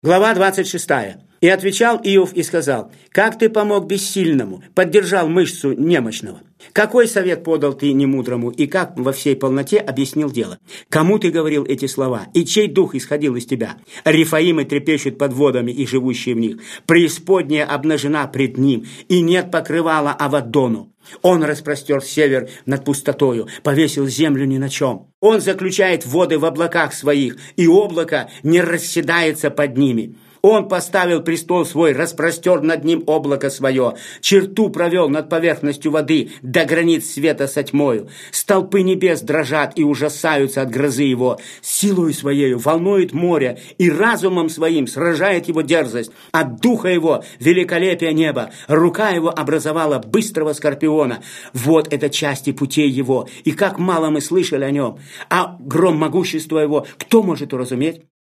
Глава 26. «И отвечал Иов и сказал: как ты помог бессильному, поддержал мышцу немощного? Какой совет подал ты немудрому, и как во всей полноте объяснил дело? Кому ты говорил эти слова, и чей дух исходил из тебя? Рифаимы трепещут под водами и живущие в них. Преисподняя обнажена пред ним, и нет покрывала Авадону. Он распростер север над пустотою, повесил землю ни на чем. Он заключает воды в облаках своих, и облако не расседается под ними. Он поставил престол свой, распростер над ним облако свое, черту провел над поверхностью воды до границ света со тьмою. Столпы небес дрожат и ужасаются от грозы его. Силою своею волнует море, и разумом своим сражает его дерзость. От духа его великолепие неба, рука его образовала быстрого скорпиона. Вот это части путей его, и как мало мы слышали о нем. А гром могущества его кто может уразуметь?